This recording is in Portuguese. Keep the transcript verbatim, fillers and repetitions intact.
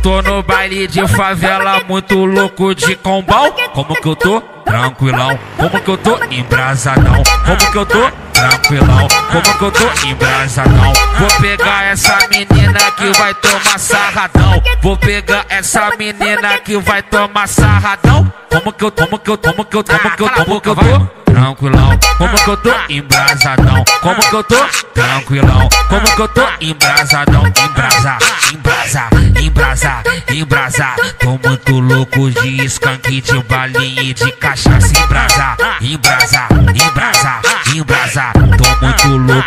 tô no baile de favela, muito louco de combão. Como que eu tô? Tranquilão. Como que eu tô? Embrasadão. Como que eu tô? Tranquilão. Como que eu tô? Embrasadão. Vou pegar essa menina que vai tomar sarradão. Vou pegar essa menina que vai tomar sarradão. Como que eu, como que eu, como que eu, como que eu, como que eu tô? Tranquilão. Como que eu tô? Embrasadão. Como que eu tô? Tranquilão. Como que eu tô? Embrasadão. Embrasa, embrasa, embrasa, embrasa. Tô muito louco de skunk, de balinha e de cachaça. Embrasa, embrasa, embrasa, embrasa. Tô muito louco.